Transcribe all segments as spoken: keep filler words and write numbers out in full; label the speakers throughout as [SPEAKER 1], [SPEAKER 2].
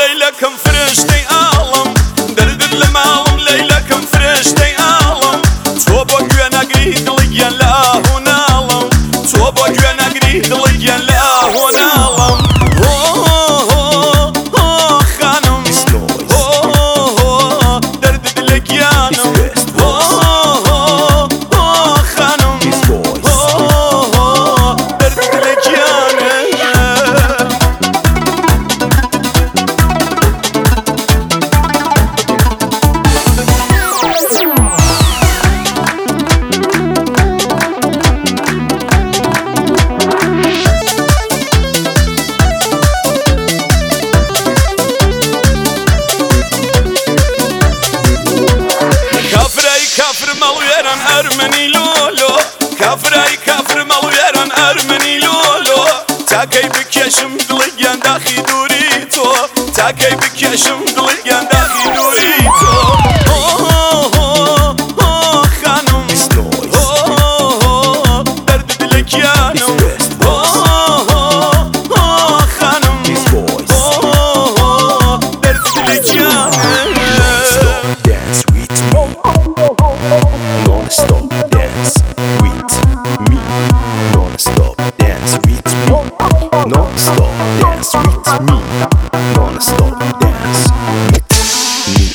[SPEAKER 1] ليلكم فرشتي عالم درد لمالم ليلكم فرشتي عالم تو با گوێ ناگری دڵیان لە ئاهۆ ناڵم تو با گوێ ناگری دڵیان لە ئاهۆ ناڵم خانم درد دلگیانم خانم درد دلگیانم كافر مالويران أرمني لولو كافراي كافر مالويران أرمني لولو تاكي بكيشم دليان داخي دوريتو تاكي بكيشم دليان داخي دوريتو خانم درد دلكيانم خانم درد دلكيانم
[SPEAKER 2] Non-stop dance with me. Non-stop dance with me. Non-stop dance with me. Non-stop dance with me.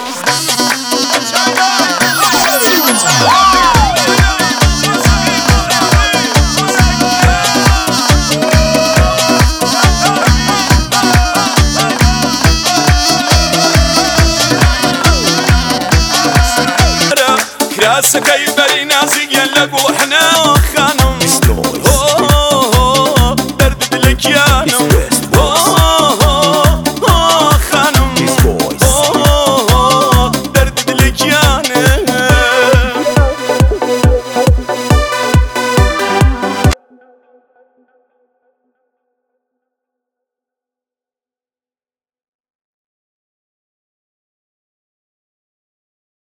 [SPEAKER 1] كراسكي بري نازيا لقوحنا خانم درد دلكيانم خانم درد دلكيانم